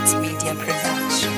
Beats Media Production.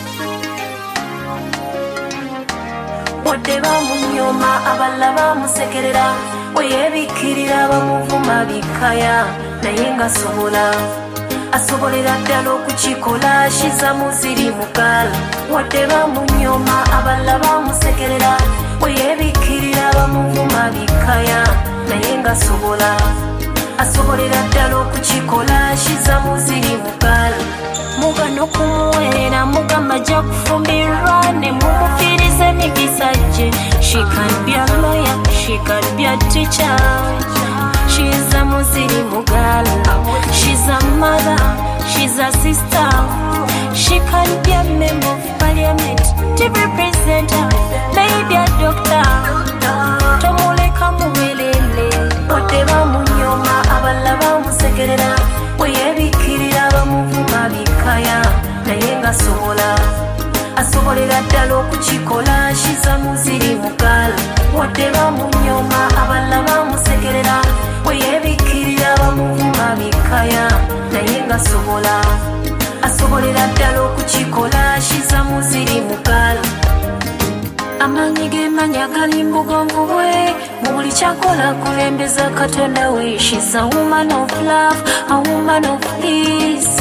Whatever munyoma abalaba musekerera weyebikirira bamuvuma bikaya naye nga asobolera ddala okukikola shiza muziri mukala. Whatever munyoma abalaba musekerera weyebikirira bamuvuma bikaya naye nga asobolera ddala okukikola shiza muziri mukala. Mugano kumuweerera mugamba ajja kufumbirwa ne mumufiriza emikisa gye. She can be a lawyer, she can be a teacher. She's a muziri mugala. She's a mother, she's a sister. She can be a member of parliament, TV presenter, maybe a doctor. Tomuleka muwelele whatever munyoma abalaba musekerera weyebikirira bamuvuma bikaya naye nga asobolera ddala okukikola shiza muziri mugala. Whatever munyoma abalaba musekerera weyebikirira bamuvuma bikaya naye nga asobolera ddala okukikola shiza muziri mugala. Amanyi gemanya gali mbugonvu bwe mu buli kyakola kulembeza Katonda we. She's a woman of love, a woman of peace.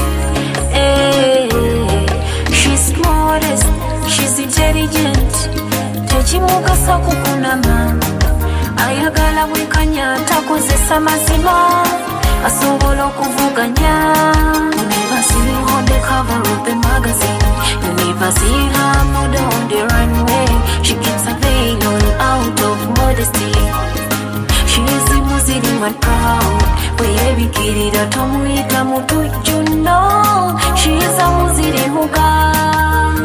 She's modest, she's intelligent. Tekimugasa kukunama, ayagala bwekanya takozesa mazima, asobola okuvuganya. You never see her on the cover of the magazine, you never see her model on the runway. She keeps a veil on out of modesty. She is muziri and proud, weyebikirira tomuyiga mutujju no. She is a muziri mugala.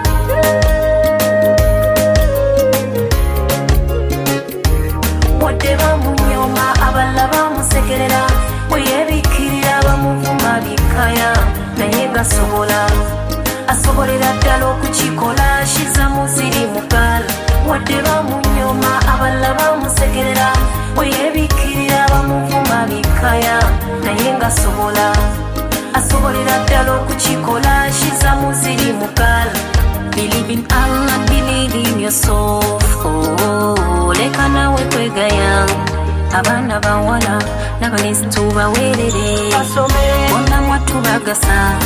Whatever munyoma abalaba musekerera weyebikirira bamuvuma bikaya naye nga asobolera ddala okukikola shiza muziri mugala. Whatever munyoma abalaba musekerera weyebikirira bamuvuma bikaya naye nga asobolera ddala okukikola shiza muziri mugala. Believe in Allah, believe in yourself. Leka nawe kwegaya abaana bawala n'abalenzi tubaweerere bonna mwattu bagasa.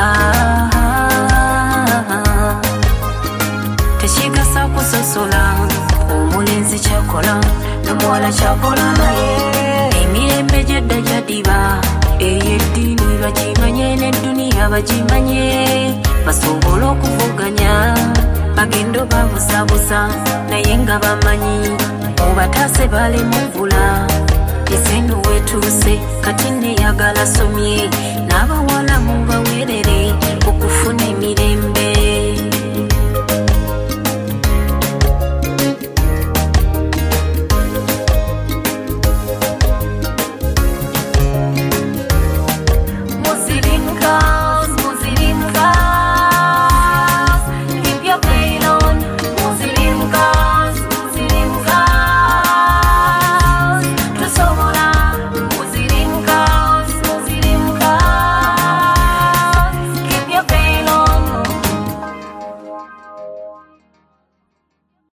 Tekigasa kusosola omulenzi kyakola n'omuwala kyakola naye. Emirembe gy'edda gyaddiba ey'eddiini bagimanye n'edduniya bagimanye. Basobola okuvuganya bagendo babuzabuza naye nga bamanyi mubataase balemuvula. Esenu wetuuse kati neyagala somye n'abawala mubaweerere okufuna emirembe.